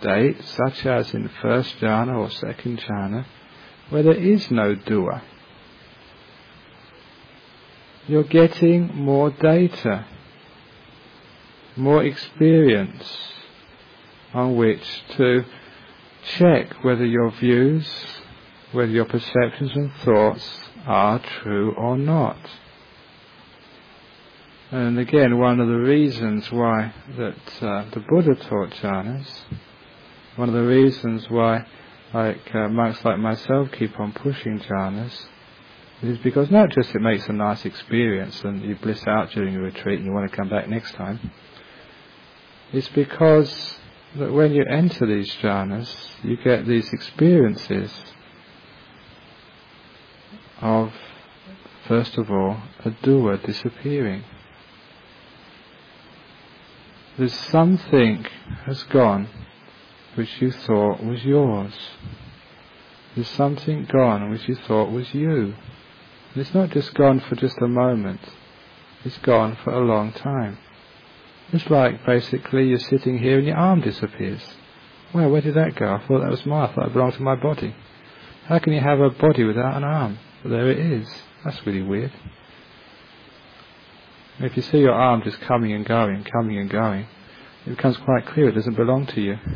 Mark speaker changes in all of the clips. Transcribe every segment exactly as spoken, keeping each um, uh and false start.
Speaker 1: state, such as in first jhana or second jhana, where there is no doer. You're getting more data, more experience on which to check whether your views, whether your perceptions and thoughts are true or not. And again, one of the reasons why that uh, the Buddha taught jhanas, one of the reasons why like uh, monks like myself keep on pushing jhanas, is because not just it makes a nice experience and you bliss out during a retreat and you want to come back next time, it's because that when you enter these jhanas, you get these experiences of, first of all, a doer disappearing. There's something has gone which you thought was yours. There's something gone which you thought was you. And it's not just gone for just a moment, it's gone for a long time. It's like basically you're sitting here and your arm disappears. Well, where did that go? I thought that was mine, I thought it belonged to my body. How can you have a body without an arm? But there it is. That's really weird. If you see your arm just coming and going, coming and going, it becomes quite clear it doesn't belong to you.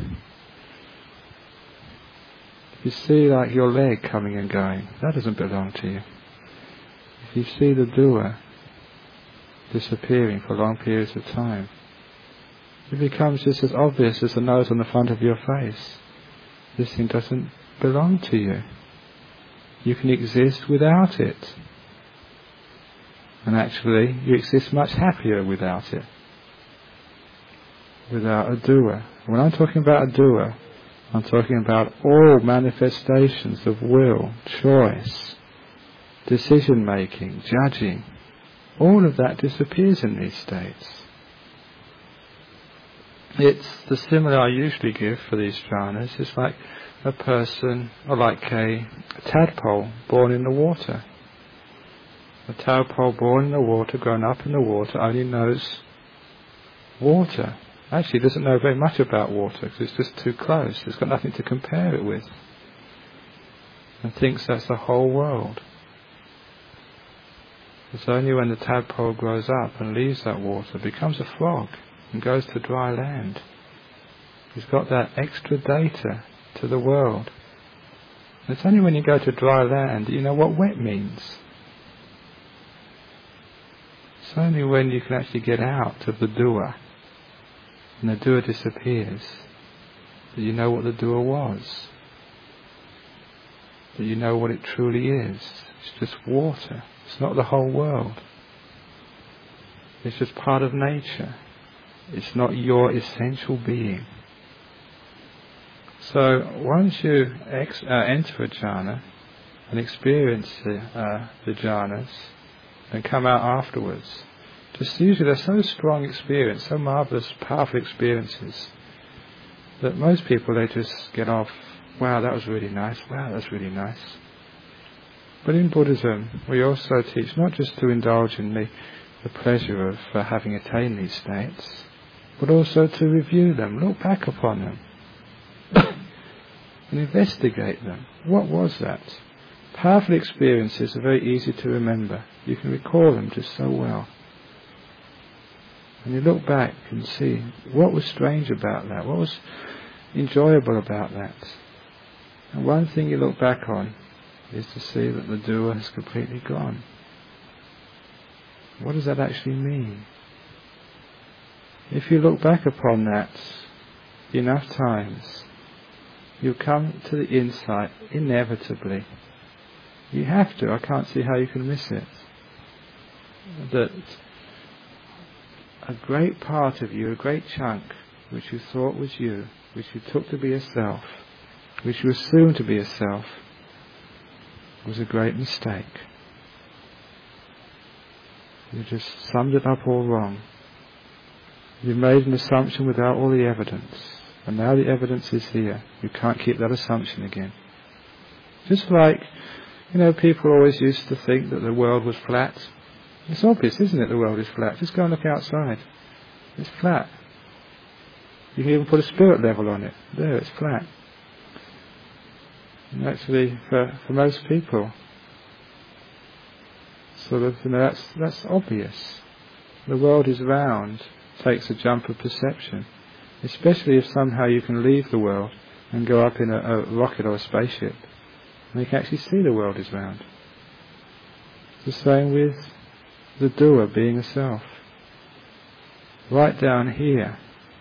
Speaker 1: If you see like your leg coming and going, that doesn't belong to you. If you see the doer disappearing for long periods of time, it becomes just as obvious as the nose on the front of your face. This thing doesn't belong to you. You can exist without it. And actually, you exist much happier without it. Without a doer. When I'm talking about a doer, I'm talking about all manifestations of will, choice, decision making, judging. All of that disappears in these states. It's the simile I usually give for these jhanas. It's like a person, or like a, a tadpole born in the water. A tadpole born in the water, grown up in the water, only knows water. Actually, doesn't know very much about water because it's just too close. It's got nothing to compare it with. And thinks that's the whole world. It's only when the tadpole grows up and leaves that water, becomes a frog and goes to dry land. He's got that extra data to the world. And it's only when you go to dry land that you know what wet means. It's only when you can actually get out of the doer and the doer disappears that you know what the doer was. That you know what it truly is. It's just water. It's not the whole world. It's just part of nature. It's not your essential being. So once you ex- uh, enter a jhana and experience the, uh, the jhanas and come out afterwards, just usually they're so strong experience, so marvellous, powerful experiences, that most people, they just get off, wow, that was really nice, wow, that's really nice. But in Buddhism, we also teach not just to indulge in the, the pleasure of uh, having attained these states, but also to review them, look back upon them, and investigate them. What was that? Powerful experiences are very easy to remember. You can recall them just so well. And you look back and see what was strange about that, what was enjoyable about that. And one thing you look back on is to see that the doer has completely gone. What does that actually mean? If you look back upon that enough times, you'll come to the insight inevitably. You have to, I can't see how you can miss it. That a great part of you, a great chunk, which you thought was you, which you took to be a self, which you assumed to be a self, was a great mistake. You just summed it up all wrong. You made an assumption without all the evidence, and now the evidence is here. You can't keep that assumption again. Just like, you know, people always used to think that the world was flat. It's obvious, isn't it, the world is flat? Just go and look outside. It's flat. You can even put a spirit level on it. There, it's flat. And actually, for, for most people, sort of, you know, that's, that's obvious. The world is round, takes a jump of perception. Especially if somehow you can leave the world and go up in a, a rocket or a spaceship, and you can actually see the world is round. It's the same with the doer being a self. Right down here,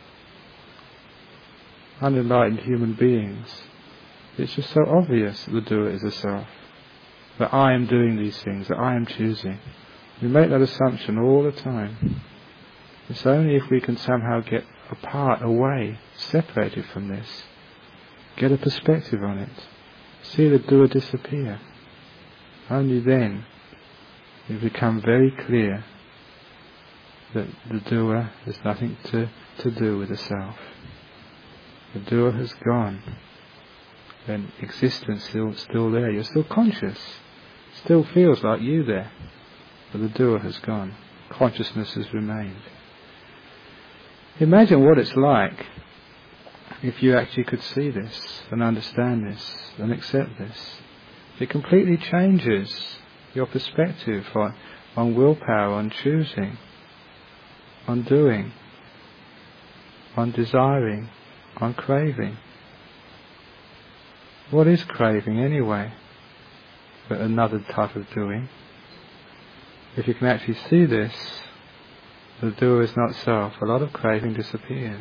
Speaker 1: unenlightened human beings, it's just so obvious that the doer is a self. That I am doing these things, that I am choosing. We make that assumption all the time. It's only if we can somehow get apart, away, separated from this, get a perspective on it, see the doer disappear. Only then it become very clear that the doer has nothing to, to do with the self. The doer has gone. Then existence still still there. You're still conscious. Still feels like you there. But the doer has gone. Consciousness has remained. Imagine what it's like if you actually could see this and understand this and accept this. It completely changes your perspective on, on willpower, on choosing, on doing, on desiring, on craving. What is craving anyway? But another type of doing. If you can actually see this, the doer is not self, a lot of craving disappears.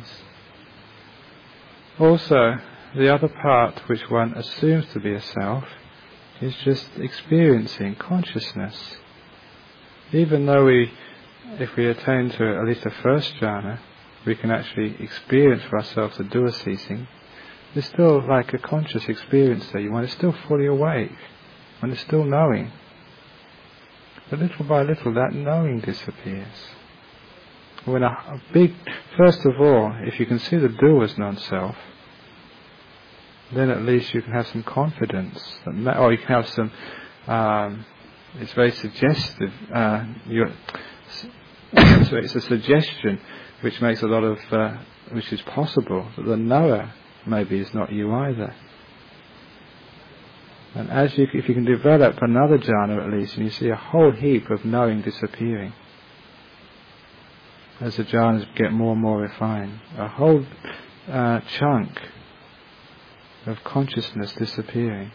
Speaker 1: Also, the other part which one assumes to be a self is just experiencing consciousness. Even though we, if we attain to at least the first jhana, we can actually experience for ourselves the doer ceasing, there's still like a conscious experience there. You want to still fully awake, when it's still knowing. But little by little that knowing disappears. When a, a big, first of all, if you can see the doer as non-self, then at least you can have some confidence, that, or you can have some, um, it's very suggestive, uh, you're, so it's a suggestion which makes a lot of, uh, which is possible, that the knower maybe is not you either. And as you, if you can develop another jhana at least, and you see a whole heap of knowing disappearing, as the jhanas get more and more refined, a whole uh, chunk of consciousness disappearing,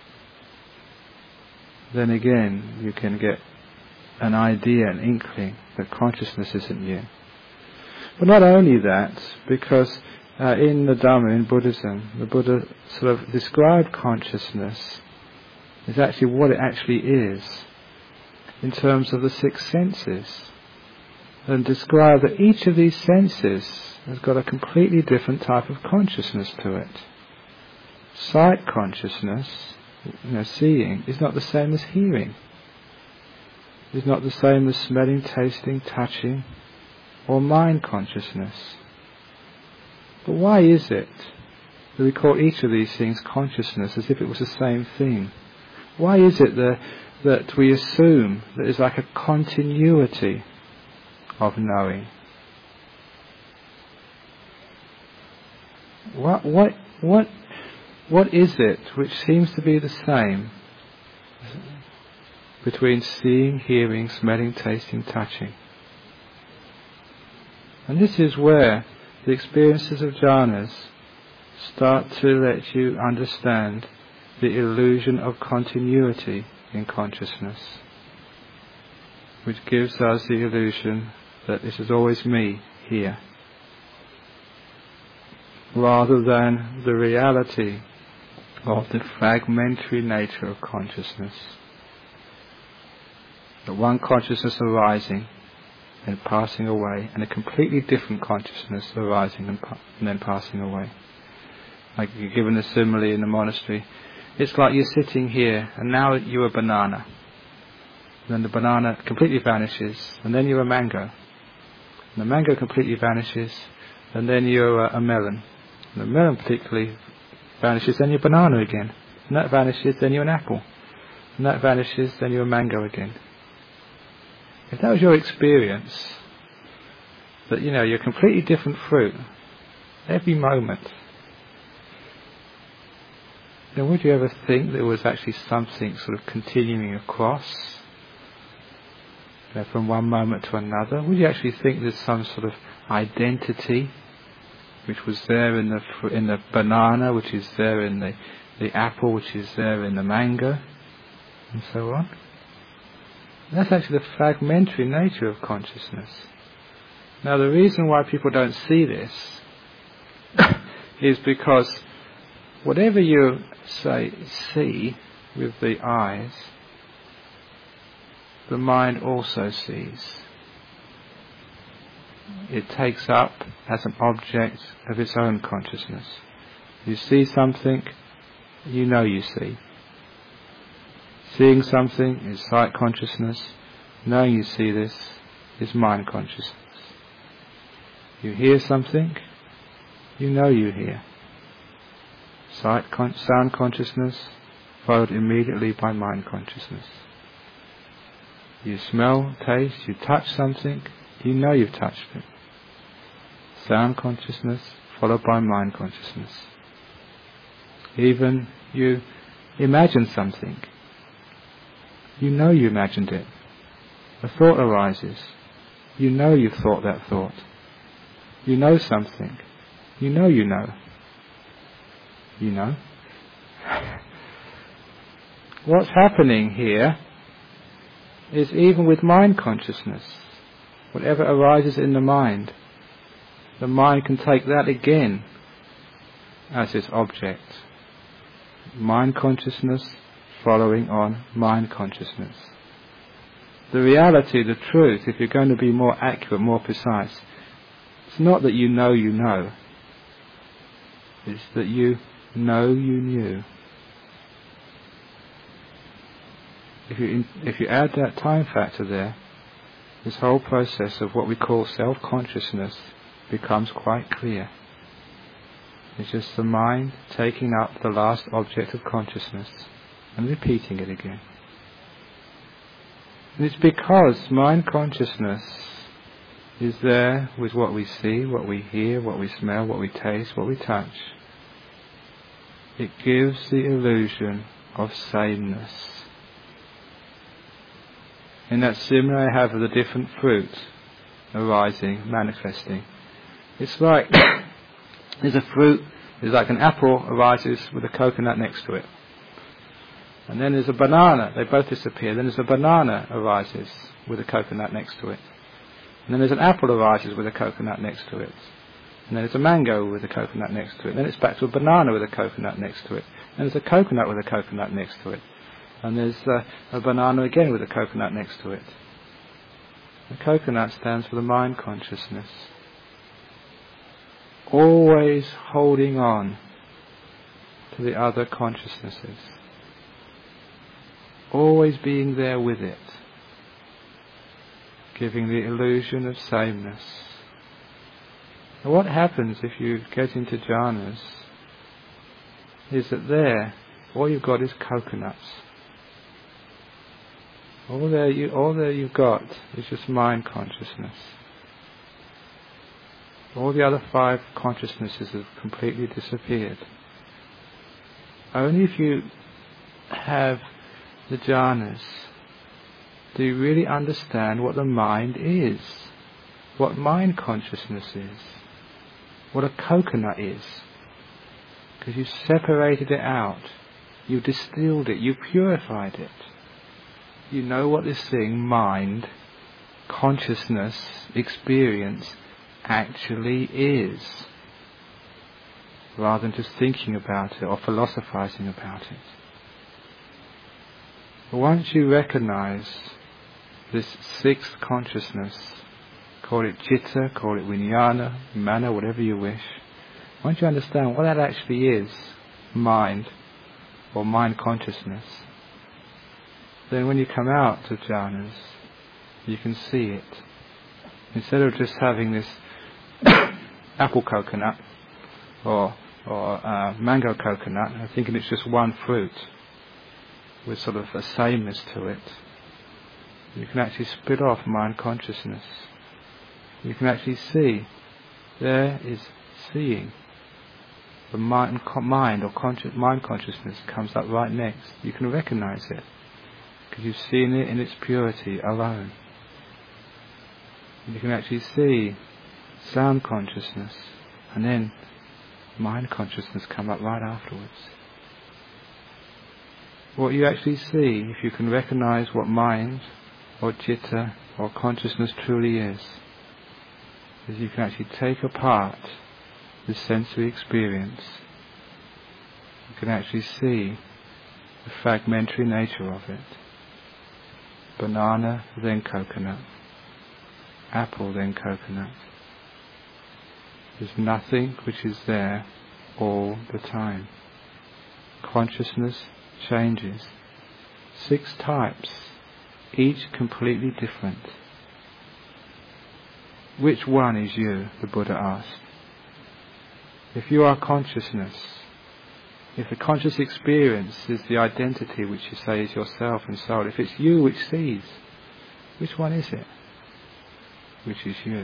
Speaker 1: then again you can get an idea, an inkling that consciousness isn't you. But not only that, because uh, in the Dhamma, in Buddhism, the Buddha sort of described consciousness as actually what it actually is in terms of the six senses, and describe that each of these senses has got a completely different type of consciousness to it. Sight consciousness, you know, seeing, is not the same as hearing. Is not the same as smelling, tasting, touching, or mind consciousness. But why is it that we call each of these things consciousness as if it was the same thing? Why is it that, that we assume that there's like a continuity of knowing? What, what, what, what is it which seems to be the same between seeing, hearing, smelling, tasting, touching? And this is where the experiences of jhanas start to let you understand the illusion of continuity in consciousness, which gives us the illusion that this is always me here, rather than the reality of the fragmentary nature of consciousness. That one consciousness arising and passing away, and a completely different consciousness arising and, pa- and then passing away. Like you're given a simile in the monastery, it's like you're sitting here and now you're a banana. Then the banana completely vanishes, and then you're a mango. And the mango completely vanishes, and then you're a, a melon. And the melon particularly vanishes, then you're a banana again. And that vanishes, then you're an apple. And that vanishes, then you're a mango again. If that was your experience, that, you know, you're a completely different fruit every moment, then would you ever think there was actually something sort of continuing across, you know, from one moment to another? Would you actually think there's some sort of identity which was there in the fr- in the banana, which is there in the, the apple, which is there in the mango, and so on? That's actually the fragmentary nature of consciousness. Now, the reason why people don't see this is because whatever you say see with the eyes, the mind also sees. It takes up as an object of its own consciousness. You see something, you know you see. Seeing something is sight consciousness. Knowing you see this is mind consciousness. You hear something, you know you hear. Sight, con- sound consciousness, followed immediately by mind consciousness. You smell, taste, you touch something, you know you've touched it. Sound consciousness, followed by mind consciousness. Even you imagine something, you know you imagined it. A thought arises, you know you've thought that thought. You know something, you know you know. You know. What's happening here is even with mind consciousness, whatever arises in the mind, the mind can take that again as its object. Mind consciousness following on mind consciousness. The reality, the truth, if you're going to be more accurate, more precise, it's not that you know you know. It's that you know you knew. If you if you add that time factor there, this whole process of what we call self-consciousness becomes quite clear. It's just the mind taking up the last object of consciousness and repeating it again. And it's because mind consciousness is there with what we see, what we hear, what we smell, what we taste, what we touch. It gives the illusion of sameness. In that simile I have of the different fruits arising, manifesting. It's like there's a fruit, there's like an apple arises with a coconut next to it. And then there's a banana, they both disappear. Then there's a banana arises with a coconut next to it. And then there's an apple arises with a coconut next to it. And then there's a mango with a coconut next to it. And then it's back to a banana with a coconut next to it. And there's a coconut with a coconut next to it. And there's uh, a banana again with a coconut next to it. The coconut stands for the mind consciousness. Always holding on to the other consciousnesses. Always being there with it. Giving the illusion of sameness. And what happens if you get into jhanas is that there, all you've got is coconuts. All there, you, all there you've got is just mind consciousness. All the other five consciousnesses have completely disappeared. Only if you have the jhanas do you really understand what the mind is, what mind consciousness is, what a coconut is. Because you separated it out, you distilled it, you purified it. You know what this thing, mind, consciousness, experience, actually is, rather than just thinking about it or philosophizing about it. But once you recognize this sixth consciousness, call it citta, call it vijnana, mana, whatever you wish, once you understand what that actually is, mind, or mind consciousness, then when you come out of jhanas, you can see it. Instead of just having this apple coconut or or uh, mango coconut, and thinking it's just one fruit with sort of a sameness to it, you can actually split off mind consciousness. You can actually see there is seeing, the mind, mind or conscious, mind consciousness comes up right next. You can recognize it because you've seen it in its purity alone. You can actually see sound consciousness and then mind consciousness come up right afterwards. What you actually see, if you can recognize what mind or citta or consciousness truly is, is you can actually take apart this sensory experience. You can actually see the fragmentary nature of it. Banana, then coconut. Apple, then coconut. There's nothing which is there all the time. Consciousness changes. Six types, each completely different. Which one is you? The Buddha asked. If you are consciousness, if the conscious experience is the identity which you say is yourself and soul, if it's you which sees, which one is it? Which is you?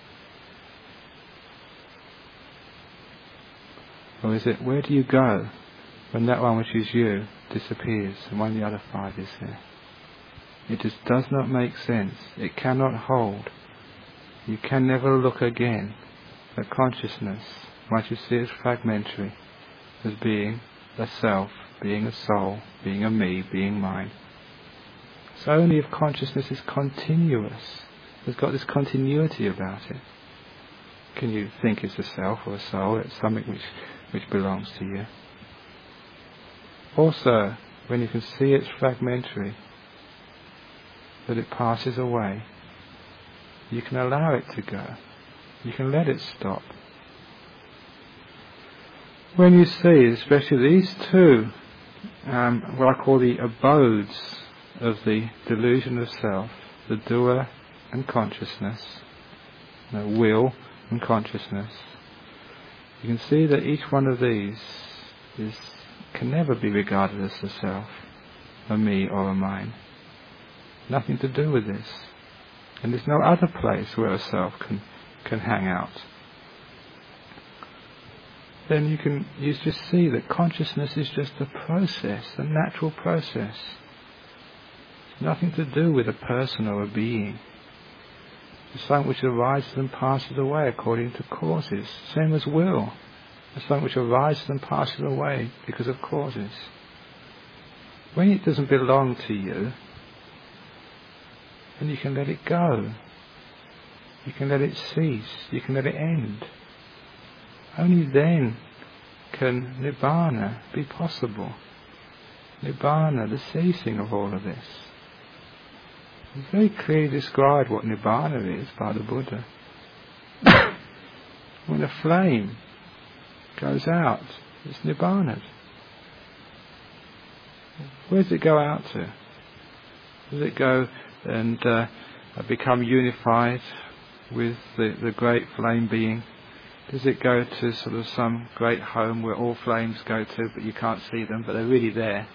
Speaker 1: Or is it, where do you go when that one which is you disappears and one of the other five is there? It just does not make sense. It cannot hold. You can never look again at consciousness, once you see it as fragmentary, as being a self, being a soul, being a me, being mine. It's only if consciousness is continuous, has got this continuity about it, can you think it's a self or a soul, it's something which, which belongs to you. Also, when you can see it's fragmentary, that it passes away, you can allow it to go. You can let it stop. When you see, especially these two, um, what I call the abodes of the delusion of self, the doer and consciousness, the will and consciousness, you can see that each one of these is can never be regarded as a self, a me or a mine. Nothing to do with this. And there's no other place where a self can, can hang out. Then you can you just see that consciousness is just a process, a natural process. It's nothing to do with a person or a being. It's something which arises and passes away according to causes. Same as will. It's something which arises and passes away because of causes. When it doesn't belong to you, then you can let it go. You can let it cease. You can let it end. Only then can Nibbana be possible. Nibbana, the ceasing of all of this. It's very clearly described what Nibbana is by the Buddha. When a flame goes out, it's Nibbana. Where does it go out to? Does it go and uh, become unified with the, the great flame being? Does it go to sort of some great home where all flames go to, but you can't see them, but they're really there?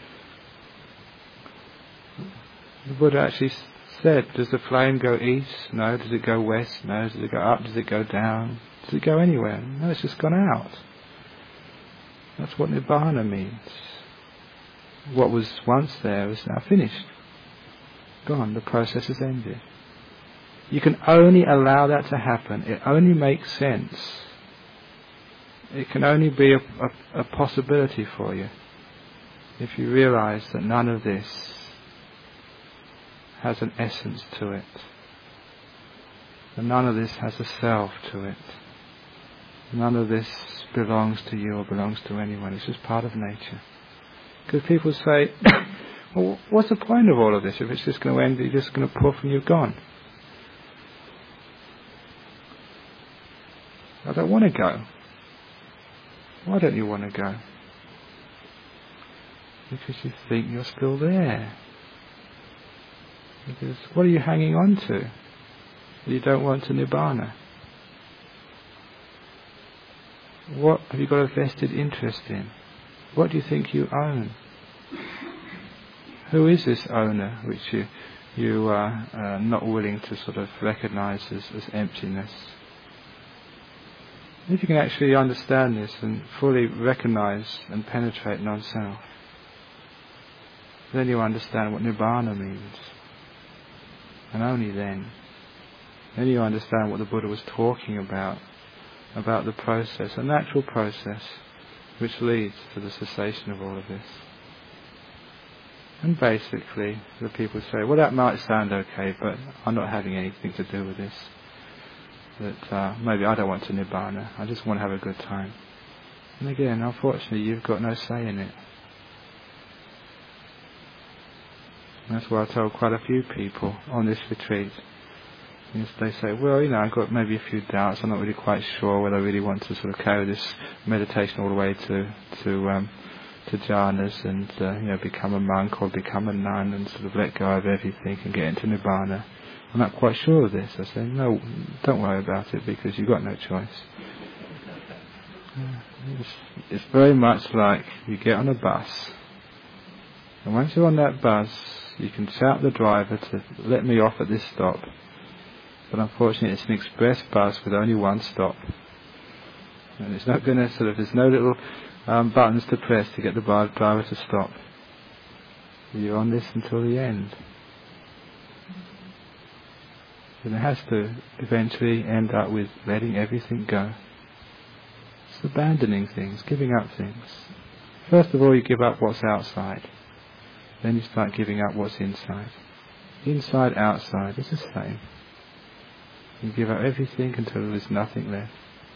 Speaker 1: The Buddha actually said, does the flame go east? No. Does it go west? No. Does it go up? Does it go down? Does it go anywhere? No, it's just gone out. That's what Nibbana means. What was once there is now finished. Gone. The process has ended. You can only allow that to happen. It only makes sense. It can only be a, a, a possibility for you if you realize that none of this has an essence to it. And none of this has a self to it. None of this belongs to you or belongs to anyone. It's just part of nature. Because people say, well, what's the point of all of this? If it's just going to end, you're just going to poof and you're gone. I don't want to go. Why don't you want to go? Because you think you're still there. Because what are you hanging on to that you don't want to Nibbana? What have you got a vested interest in? What do you think you own? Who is this owner which you, you are uh, not willing to sort of recognize as, as emptiness? If you can actually understand this and fully recognize and penetrate non-self, then you understand what Nibbana means. And only then. Then you understand what the Buddha was talking about, about the process, a natural process which leads to the cessation of all of this. And basically, the people say, well, that might sound okay, but I'm not having anything to do with this. That uh, maybe I don't want to Nibbana, I just want to have a good time. And again, unfortunately, you've got no say in it. And that's why I told quite a few people on this retreat. Yes, they say, well, you know, I've got maybe a few doubts, I'm not really quite sure whether I really want to sort of carry this meditation all the way to to um, to jhanas and uh, you know, become a monk or become a nun and sort of let go of everything and get into Nibbana. I'm not quite sure of this. I say, no, don't worry about it because you've got no choice. It's, it's very much like you get on a bus, and once you're on that bus, you can shout the driver to let me off at this stop. But unfortunately, it's an express bus with only one stop, and it's not going to sort of. There's no little um, buttons to press to get the driver to stop. You're on this until the end. And it has to eventually end up with letting everything go. It's abandoning things, giving up things. First of all, you give up what's outside. Then you start giving up what's inside. Inside, outside, it's the same. You give up everything until there's nothing left.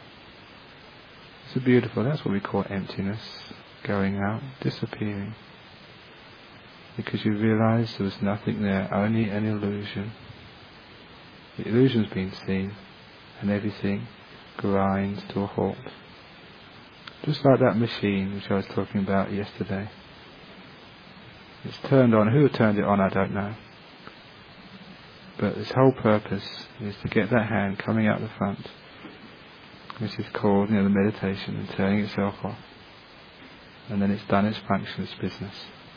Speaker 1: It's beautiful, that's what we call emptiness, going out, disappearing. Because you realize there was nothing there, only an illusion. The illusion's been seen, and everything grinds to a halt. Just like that machine which I was talking about yesterday. It's turned on. Who turned it on, I don't know. But its whole purpose is to get that hand coming out the front, which is called, you know, the meditation, and turning itself off. And then it's done its function, its business.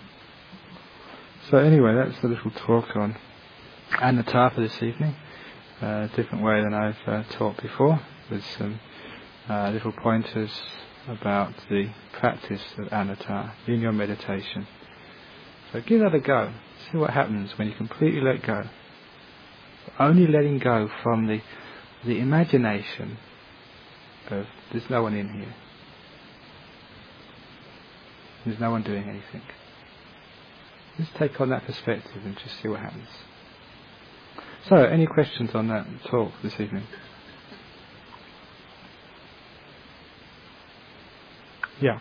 Speaker 1: So anyway, that's a little talk on anatta for this evening. A uh, different way than I've uh, taught before, with some uh, little pointers about the practice of anatta in your meditation. So give that a go. See what happens when you completely let go. Only letting go from the the imagination of there's no one in here. There's no one doing anything. Just take on that perspective and just see what happens. So, any questions on that talk this evening? Yeah.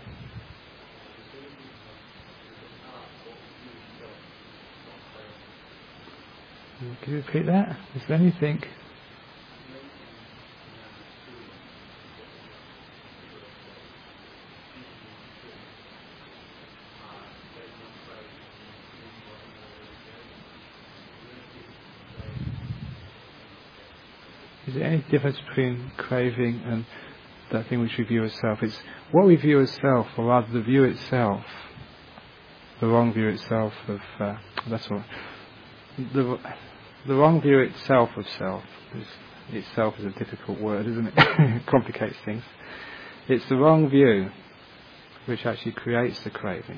Speaker 1: Can you repeat that? Is there anything? Is there any difference between craving and that thing which we view as self? It's what we view as self, or rather the view itself, the wrong view itself of, uh, that's all. The, the wrong view itself of self, is, itself is a difficult word, isn't it? It complicates things. It's the wrong view which actually creates the craving.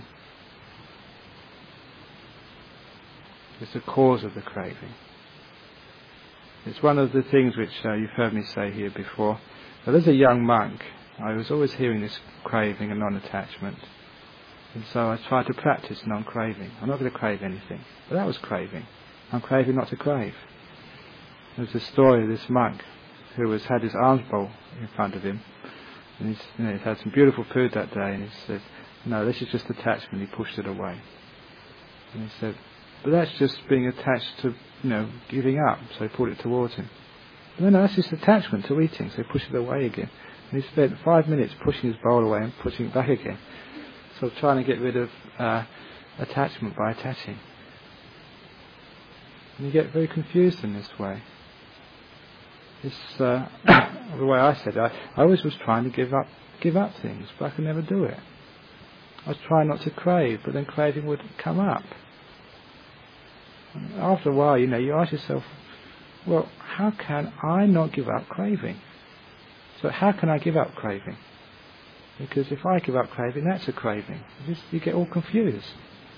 Speaker 1: It's the cause of the craving. It's one of the things which uh, you've heard me say here before. But as a young monk, I was always hearing this craving and non-attachment. And so I tried to practice non-craving. I'm not going to crave anything. But that was craving. I'm craving not to crave. There's a story of this monk who has had his alms bowl in front of him. And he's, you know, he's had some beautiful food that day. And he said, no, this is just attachment. He pushed it away. And he said, but that's just being attached to, you know, giving up. So he pulled it towards him. No, no, that's just attachment to eating. So he pushed it away again. And he spent five minutes pushing his bowl away and pushing it back again. So trying to get rid of uh, attachment by attaching. And you get very confused in this way. It's uh, the way I said it. I, I always was trying to give up, give up things, but I could never do it. I was trying not to crave, but then craving would come up. And after a while, you know, you ask yourself, well, how can I not give up craving? So how can I give up craving? Because if I give up craving, that's a craving. You, just, you get all confused.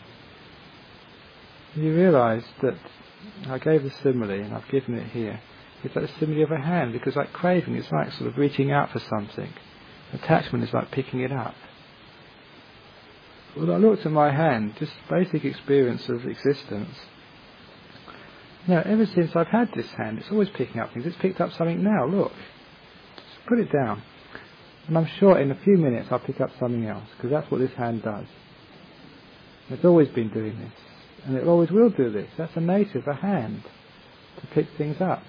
Speaker 1: You realise that I gave the simile, and I've given it here. It's like the simile of a hand, because like craving is like sort of reaching out for something. Attachment is like picking it up. When I looked at my hand, just basic experience of existence, you know, ever since I've had this hand, it's always picking up things. It's picked up something now, look. Just put it down. And I'm sure in a few minutes I'll pick up something else, because that's what this hand does. It's always been doing this. And it always will do this. That's a nature of a hand, to pick things up.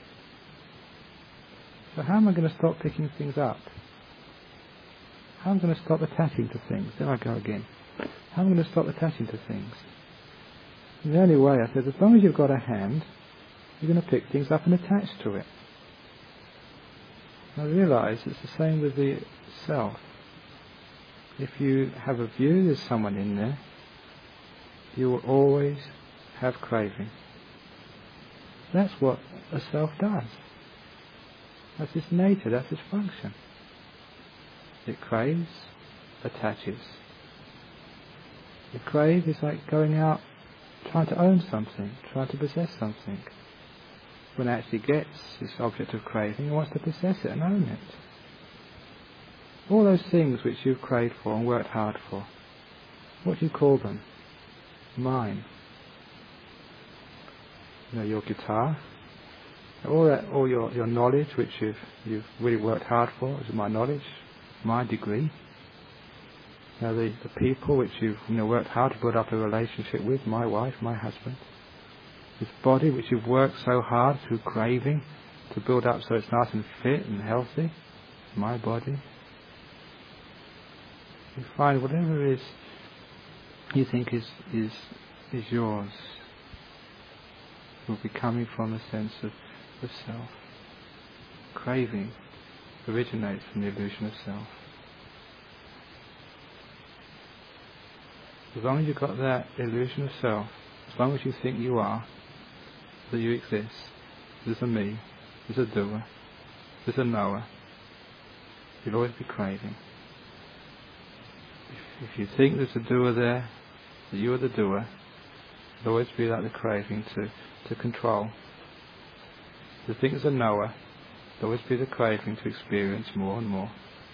Speaker 1: So how am I going to stop picking things up? How am I going to stop attaching to things? There I go again. How am I going to stop attaching to things? And the only way, I said, as long as you've got a hand, you're going to pick things up and attach to it. I realise it's the same with the self. If you have a view there's someone in there, you will always have craving. That's what a self does. That's its nature, that's its function. It craves, attaches. The crave is like going out trying to own something, trying to possess something. When it actually gets this object of craving, it wants to possess it and own it. All those things which you've craved for and worked hard for, what do you call them? Mine. You know, your guitar, all that, all your, your knowledge which you've you've really worked hard for, is my knowledge, my degree. You know, the, the people which you've you know worked hard to build up a relationship with, my wife, my husband. This body which you've worked so hard through craving to build up so it's nice and fit and healthy, my body. You find whatever it is you think is is is yours will be coming from a sense of, of self. Craving originates from the illusion of self. As long as you've got that illusion of self, as long as you think you are, that you exist, there's a me, there's a doer, there's a knower, you'll always be craving. If, if you think there's a doer there, that you are the doer, it'll always be like the craving to, to control. If you think there's a knower, it'll always be the craving to experience more and more.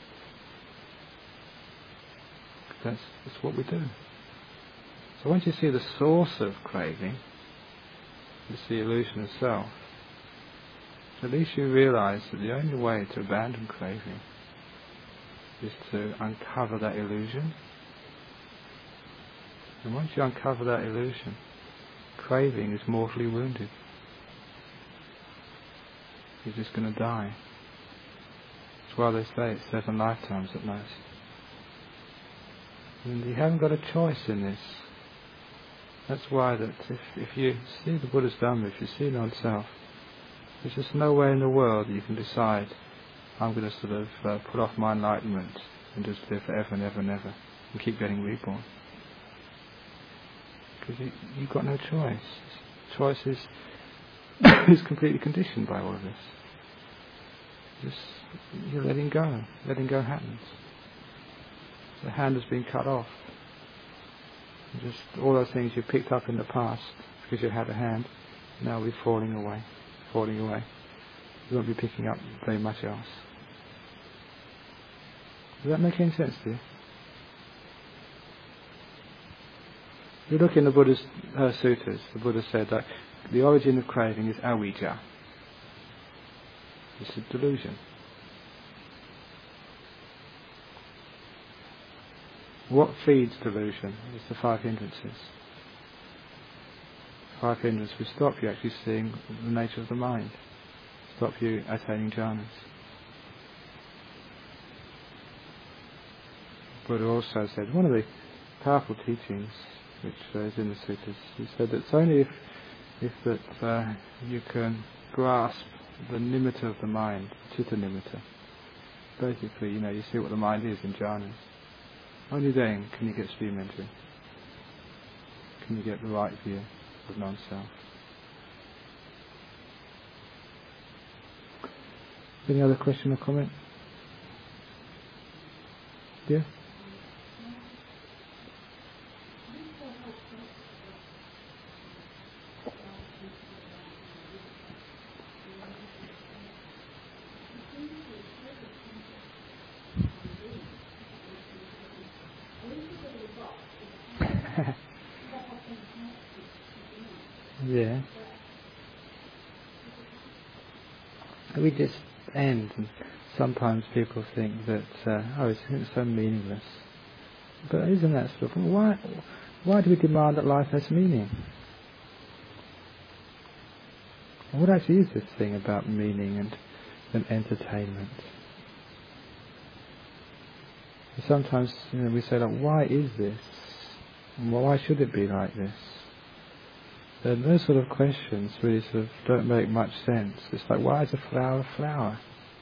Speaker 1: That's, that's what we do. So once you see the source of craving, it's the illusion of self, at least you realise that the only way to abandon craving is to uncover that illusion. And once you uncover that illusion, craving is mortally wounded. You're just going to die. That's why they say it's seven lifetimes at most. And you haven't got a choice in this. That's why that if, if you see the Buddha's Dhamma, if you see non-self, there's just no way in the world that you can decide, I'm going to sort of uh, put off my enlightenment and just live forever and ever and ever and keep getting reborn. Because you, you've got no choice. Choice is, is completely conditioned by all of this. Just, you're letting go. Letting go happens. The hand has been cut off. Just all those things you picked up in the past because you had a hand, now will be falling away, falling away. You won't be picking up very much else. Does that make any sense to you? If you look in the Buddha's uh, sutras, the Buddha said that the origin of craving is avijja. It's a delusion. What feeds delusion is the five hindrances. Five hindrances will stop you actually seeing the nature of the mind, stop you attaining jhanas. Buddha also said, one of the powerful teachings which uh, is in the sutras, he said that it's only if, if that uh, you can grasp the nimitta of the mind, chitta nimitta. Basically, you know, you see what the mind is in jhanas. Only then can you get stream entry. Can you get the right view of non-self. Any other question or comment? Yeah. Yeah. We just end, and sometimes people think that, uh, oh, it's, it's so meaningless. But isn't that sort of, why, why do we demand that life has meaning? And what actually is this thing about meaning and, and entertainment? And sometimes, you know, we say, like, why is this? And why should it be like this? And those sort of questions really sort of don't make much sense. It's like, why is a flower a flower?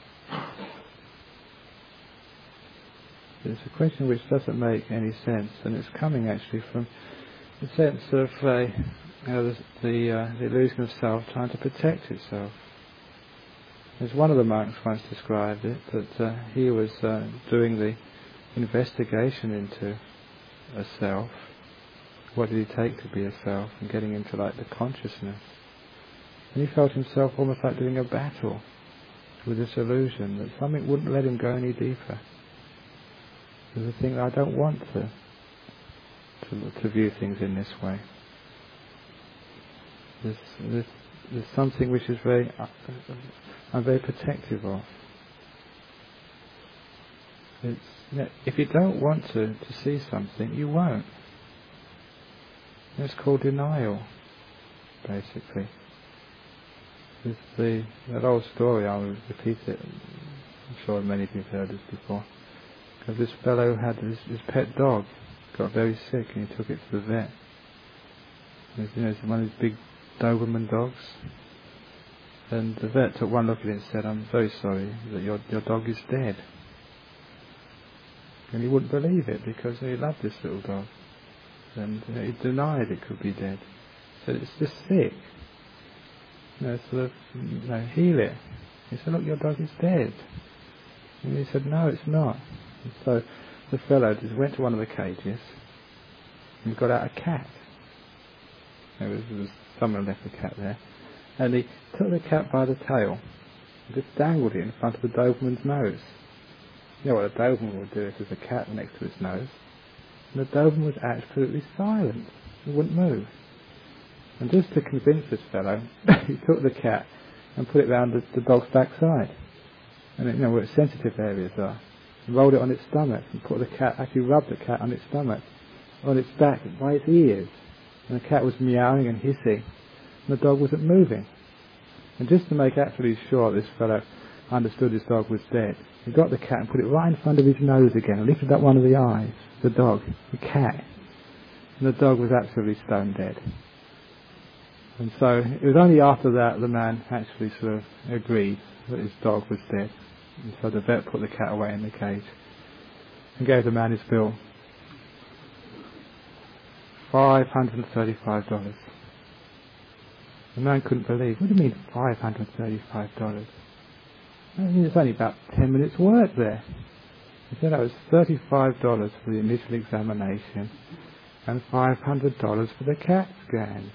Speaker 1: It's a question which doesn't make any sense, and it's coming actually from the sense of uh, you know, the the, uh, the illusion of self trying to protect itself. As one of the monks once described it, that uh, he was uh, doing the investigation into a self. What did he take to be a self, and getting into like the consciousness. And he felt himself almost like doing a battle with this illusion that something wouldn't let him go any deeper. There's a thing that I don't want to, to to view things in this way. There's, there's, there's something which is very, uh, I'm very protective of. It's, you know, if you don't want to, to see something, you won't. It's called denial, basically. It's the that old story, I'll repeat it, I'm sure many of you have heard this before. Because this fellow had his, his pet dog, got very sick, and he took it to the vet. And it's, you know, it's one of these big Doberman dogs. And the vet took one look at it and said, I'm very sorry that your your dog is dead. And he wouldn't believe it, because he loved this little dog. And you know, he denied it could be dead. So it's just sick. You know, sort of, you know, heal it. He said, look, your dog is dead. And he said, no, it's not. And so the fellow just went to one of the cages and got out a cat. There was, there was someone left the cat there. And he took the cat by the tail and just dangled it in front of the Doberman's nose. You know what a Doberman would do if there's a cat next to its nose? And the Doberman was absolutely silent. He wouldn't move. And just to convince this fellow, he took the cat and put it round the, the dog's backside. And it, you know where its sensitive areas are. And rolled it on its stomach and put the cat, actually rubbed the cat on its stomach, on its back, by its ears. And the cat was meowing and hissing. And the dog wasn't moving. And just to make absolutely sure this fellow understood his dog was dead, he got the cat and put it right in front of his nose again and lifted up one of the eyes, the dog, the cat. And the dog was absolutely stone dead. And so it was only after that the man actually sort of agreed that his dog was dead. And so the vet put the cat away in the cage and gave the man his bill. five hundred thirty-five dollars. The man couldn't believe. What do you mean five hundred thirty-five dollars? I mean, it's only about ten minutes work there. He said that was thirty-five dollars for the initial examination and five hundred dollars for the CAT scan.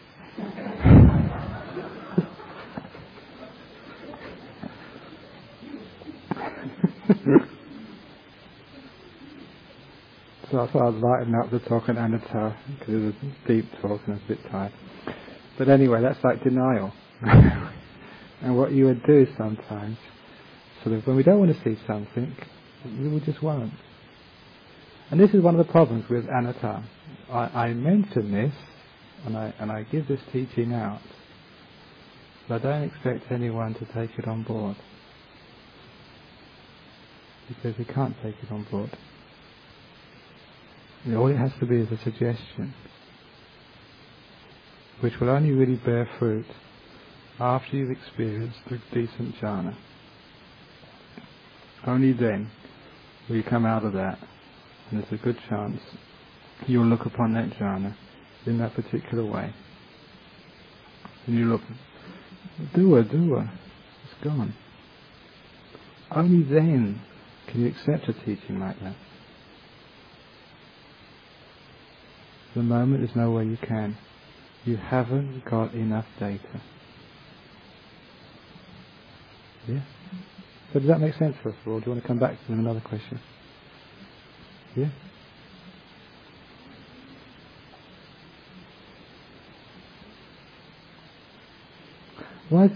Speaker 1: So I thought I'd lighten up the talk on Anatta, because it was a deep talk and I was a bit tired. But anyway, that's like denial. And what you would do sometimes, sort of when we don't want to see something, we just won't. And this is one of the problems with Anatta. I, I mention this, and I and I give this teaching out, but I don't expect anyone to take it on board, because we can't take it on board. And all it has to be is a suggestion, which will only really bear fruit after you've experienced a decent jhana. Only then will you come out of that, and there's a good chance you'll look upon that jhana in that particular way. And you look, doer, doer, it's gone. Only then can you accept a teaching like that. At the moment there's no way you can. You haven't got enough data. Yeah? So does that make sense first of all? Do you want to come back to another question? Yeah? Why,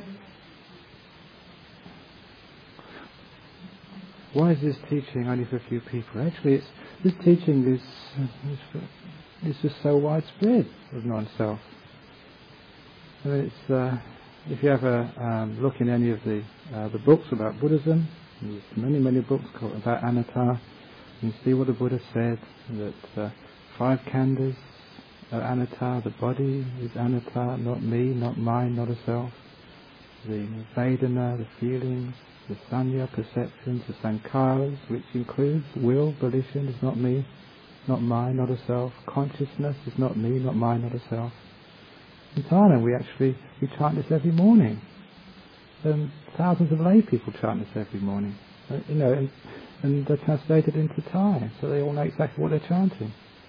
Speaker 1: why is this teaching only for a few people? Actually, it's, this teaching is, is, for, is just so widespread of non-self. I mean, it's, uh, if you ever um, look in any of the uh, the books about Buddhism, there's many, many books called about anatta. You can see what the Buddha said, that uh, five khandhas are anatta, the body is anatta, not me, not mine, not a self. The Vedana, the feelings, the sanya, perceptions, the sankharas, which includes will, volition, is not me, not mine, not a self. Consciousness is not me, not mine, not a self. In Thailand we actually, we chant this every morning. And thousands of lay people chant this every morning. Uh, you know, and, and they're translated into Thai, so they all know exactly what they're chanting.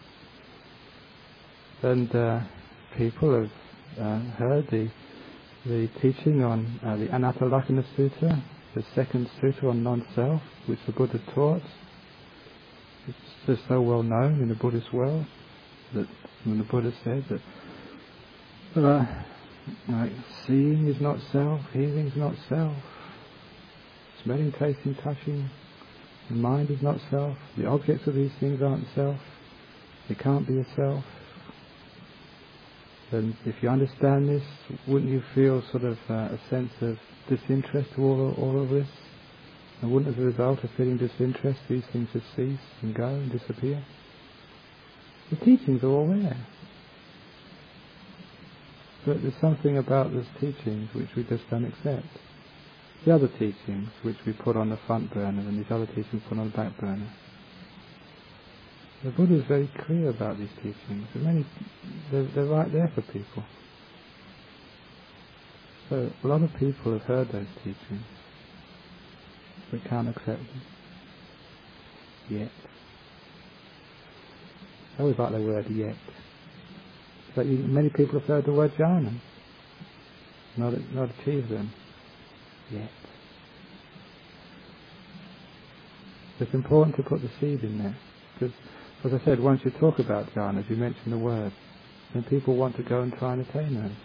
Speaker 1: And uh, people have uh, heard the the teaching on uh, the Anatta Lakkhana Sutta, the second sutta on non-self, which the Buddha taught. It's just so well known in the Buddhist world that when the Buddha said that uh, like, seeing is not self, hearing is not self, smelling, tasting, touching, the mind is not self, the objects of these things aren't self, they can't be a self. And if you understand this, wouldn't you feel sort of uh, a sense of disinterest to all, all of this? And wouldn't as a result of feeling disinterest, these things just cease and go and disappear? The teachings are all there. But there's something about those teachings which we just don't accept. The other teachings which we put on the front burner and these other teachings put on the back burner. The Buddha is very clear about these teachings. Many, they're, they're right there for people. So a lot of people have heard those teachings, but can't accept them yet. I always like the word yet. But you, many people have heard the word jhana, not not achieved them yet. It's important to put the seed in there, because, as I said, once you talk about jhanas, you mention the word, and people want to go and try and attain those.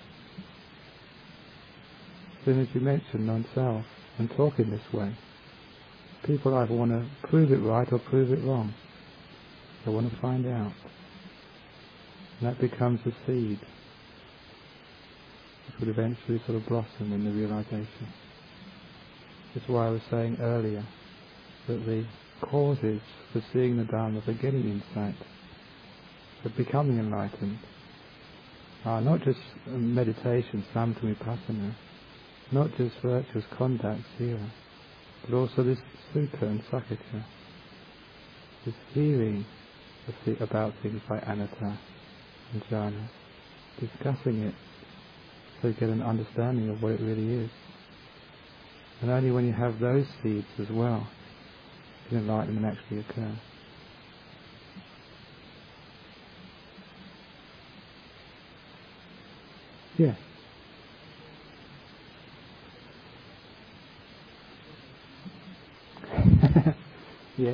Speaker 1: As soon as you mention non-self and talk in this way, people either want to prove it right or prove it wrong. They want to find out. And that becomes a seed which would eventually sort of blossom in the realization. That's why I was saying earlier that the causes for seeing the Dharma, for getting insight, for becoming enlightened, are not just meditation, samatha vipassana, not just virtuous conduct, sila, but also this sutta and sakya, this hearing of the, about things like anatta and jhana, discussing it so you get an understanding of what it really is. And only when you have those seeds as well can enlightenment actually occur. Yeah. Yeah.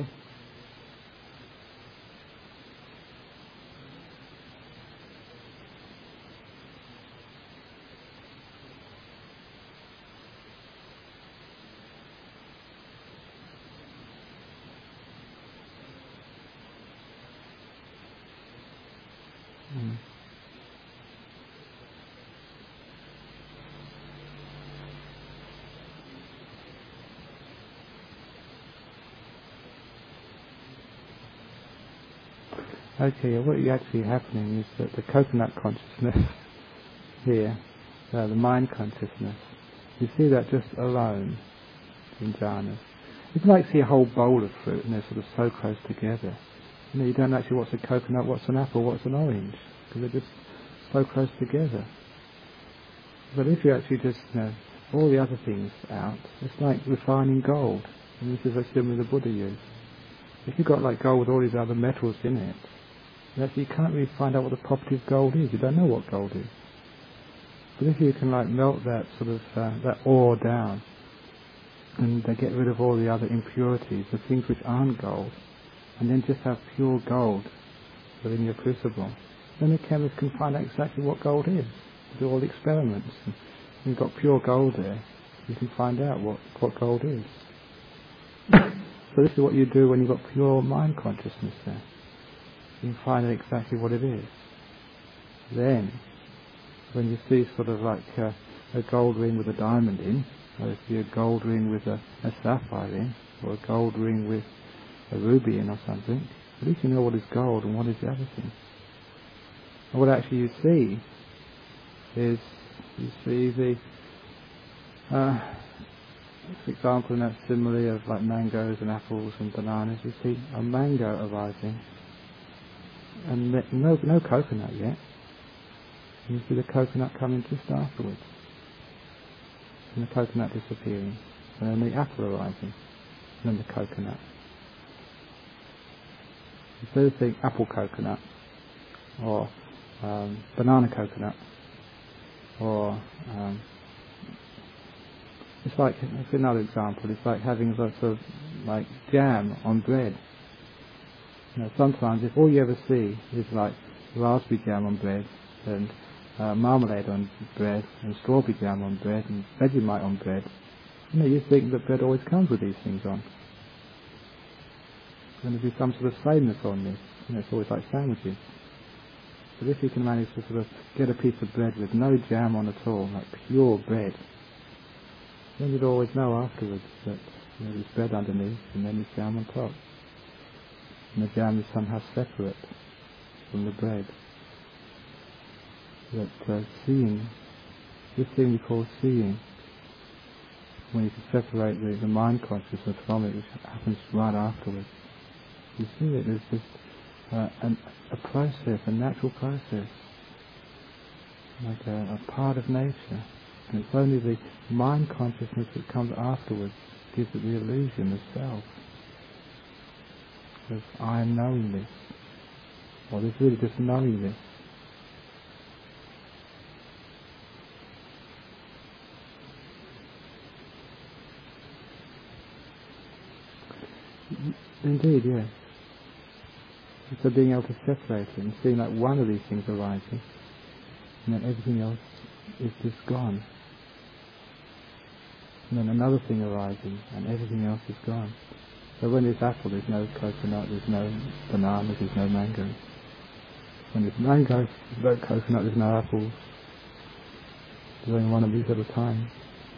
Speaker 1: Mm. Okay, what is actually happening is that the coconut consciousness here, uh, the mind consciousness, you see that just alone in jhanas. It's like see a whole bowl of fruit and they're sort of so close together. You know, you don't actually what's a coconut, what's an apple, what's an orange, because they're just so close together. But if you actually just, you know, all the other things out, it's like refining gold. And this is a symbol the Buddha used. If you've got like gold with all these other metals in it, Actually, you can't really find out what the property of gold is. You don't know what gold is. But if you can like melt that sort of uh, that ore down, and uh, get rid of all the other impurities, the things which aren't gold, and then just have pure gold within your crucible, then the chemist can find out exactly what gold is. Do all the experiments. And you've got pure gold there. You can find out what, what gold is. So this is what you do when you've got pure mind consciousness there. You can find out exactly what it is. Then, when you see sort of like uh, a gold ring with a diamond in, or if you see a gold ring with a, a sapphire in, or a gold ring with a ruby in or something, at least you know what is gold and what is the other thing. And what actually you see is, you see the, uh, for example, in that simile of like mangoes and apples and bananas, you see a mango arising, and no, no coconut yet. And you see the coconut coming just afterwards, and the coconut disappearing, and then the apple arising, and then the coconut. Instead of saying apple coconut, or um, banana coconut, or um, it's like, it's another example, it's like having lots of like jam on bread. You know, sometimes if all you ever see is like raspberry jam on bread, and uh, marmalade on bread, and strawberry jam on bread, and Vegemite on bread, you know, you think that bread always comes with these things on. And there'll be some sort of sameness on this. You know, it's always like sandwiches. But if you can manage to sort of get a piece of bread with no jam on at all, like pure bread, then you'd always know afterwards that, you know, there's bread underneath and then there's jam on top. And the jam is somehow separate from the bread. That uh, seeing, this thing we call seeing, when you can separate the, the mind consciousness from it, which happens right afterwards, you see that there's just uh, an, a process, a natural process, like a, a part of nature. And it's only the mind consciousness that comes afterwards gives it the illusion of self. Of I am knowing this. Or there's really just knowing this. Indeed, yes. So being able to separate it and seeing like one of these things arising, and then everything else is just gone. And then another thing arising, and everything else is gone. So when there's apple, there's no coconut, there's no banana, there's no mango. When there's mango, there's no coconut, there's no apples. There's only one of these at a time.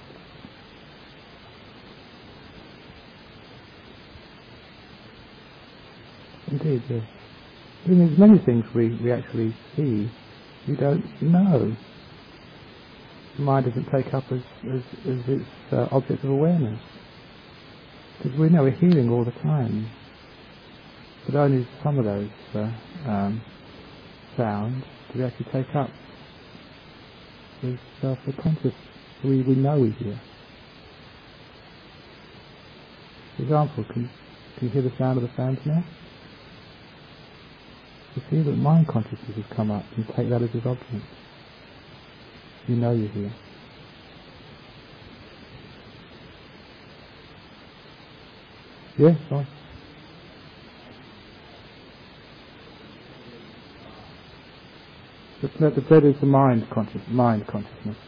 Speaker 1: Indeed, yes. I mean, there's many things we, we actually see we don't know. The mind doesn't take up as, as, as its uh, object of awareness. Because we know we're hearing all the time. But only some of those uh, um, sounds do we actually take up as uh, for conscious. We, we know we hear. For example, can, can you hear the sound of the fans now? You see that mind consciousness has come up and take that as its object. You know you're here. Yes, yeah, right. The, the bread is the mind conscious, mind consciousness.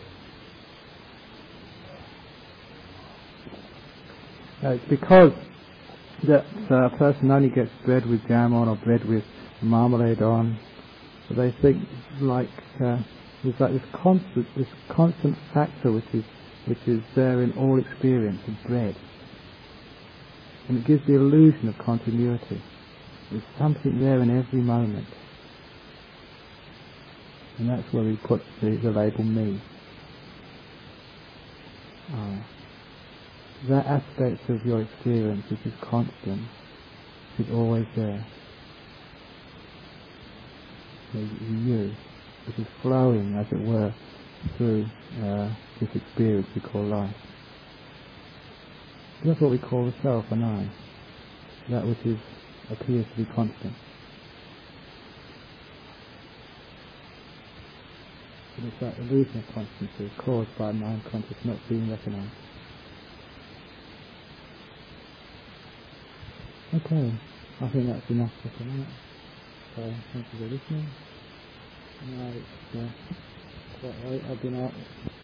Speaker 1: Uh, it's because that uh, a person only gets bread with jam on or bread with marmalade on, so they think like uh, there's like this constant, this constant factor which is which is there in all experience of bread, and it gives the illusion of continuity. There's something there in every moment, and that's where we put the, the label me. Oh. That aspect of your experience which is constant is always there. You, which is flowing, as it were, through uh, this experience we call life. That's what we call the self and I, that which is appears to be constant. And it's that illusion of constancy caused by mind conscious not being recognised. Okay, I think that's enough for tonight. So thank you for listening. Now it's uh, quite late, I've been out